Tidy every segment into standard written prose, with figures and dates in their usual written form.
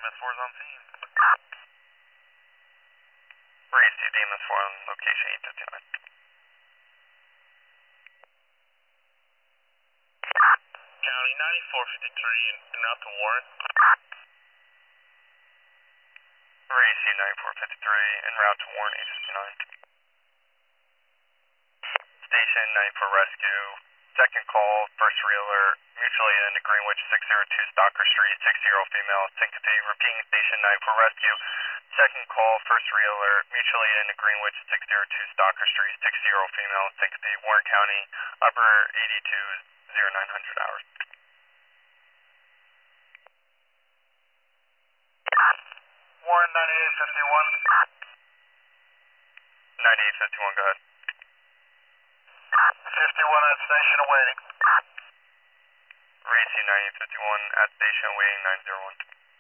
DMS4 is on scene. Raise to DMS4 on location 859. County 9453 en route to Warren. Raise to 9453 en route to Warren 859. Station 94 Rescue. Second call, first realer, mutually into Greenwich 602 Stocker Street, 60 female, syncope, repeating station 94 Rescue. Second call, first realer, mutually into Greenwich 602 Stocker Street, 60 female, syncope, Warren County, upper 82 0900 hours. Warren 9851. 9851, go ahead. 51 at station awaiting. Race 9851 at station awaiting 901.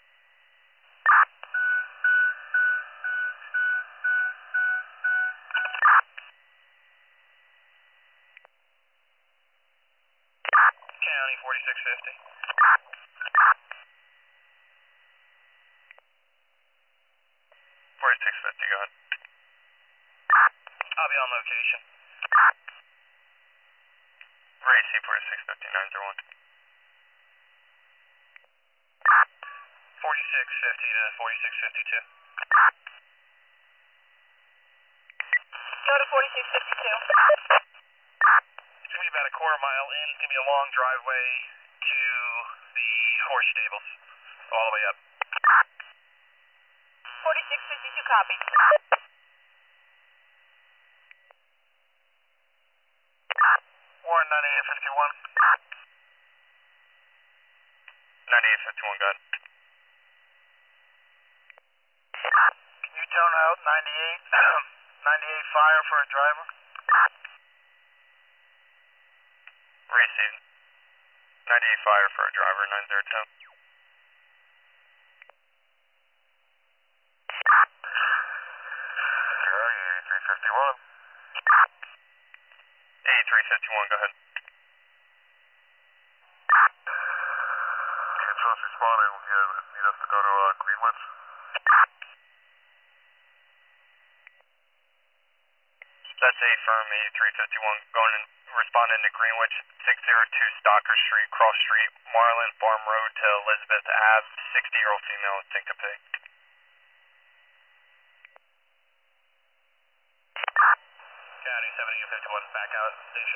County 4650. 4650, go ahead. I'll be on location. Race C4650 901. 4650 to 4652. Go to 4652. It's going to be about a quarter mile in. It's going to be a long driveway to the horse stables, all the way up. 4652 copy. Warren 9851. 9851, go ahead. Can you tone out 98 fire for a driver? Received. 98 fire for a driver, 902. Charlie 8351. 8351, go ahead. Trust responding, you need us to go to Greenwich? That's a firm 8351 going and responding to Greenwich 602 Stocker Street, Cross Street, Marlin Farm Road to Elizabeth Ave, 60-year-old female in syncope. County 7851 back out station.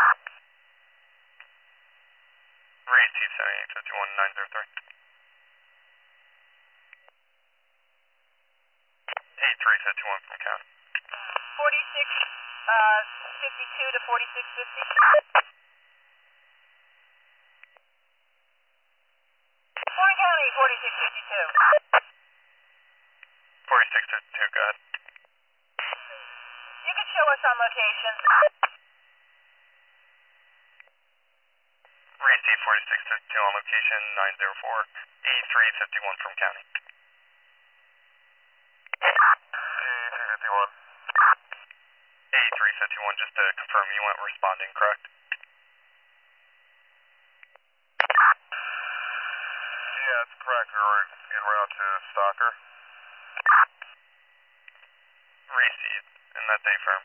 Raise Chief 7851 903. 8351 from County. 4652 to 4650. Warren County 4652. 4652, go ahead. You can show us on location. Raise D4652 on location 904, E351 from County. E351. E351, just to confirm you weren't responding, correct? Yeah, that's correct. We're en route to Stocker. Received, and that's a firm.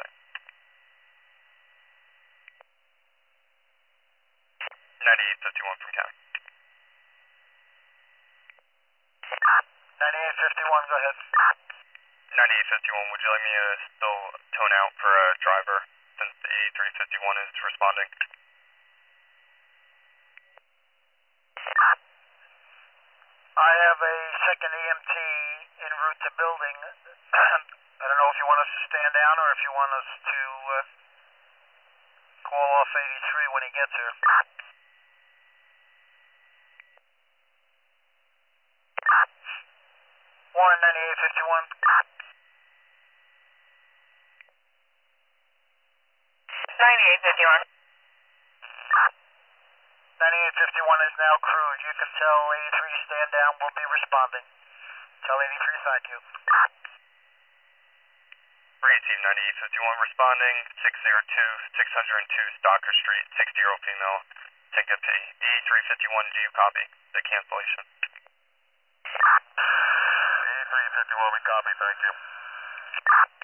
9851 from County. 9851, go ahead. 9851, would you like me to still tone out for a driver since the E351 is responding? I have a second EMT en route to building. I don't know if you want us to stand down or if you want us to call off 83 when he gets here. Warren 9851. 9851. 9851 is now crewed. You can tell 83 stand down. We'll be responding. Tell 83 thank you. Raise Team 9851 responding. 602 Stocker Street, 60-year-old female, syncope. E351, do you copy the cancellation? 4851, we copy, thank you.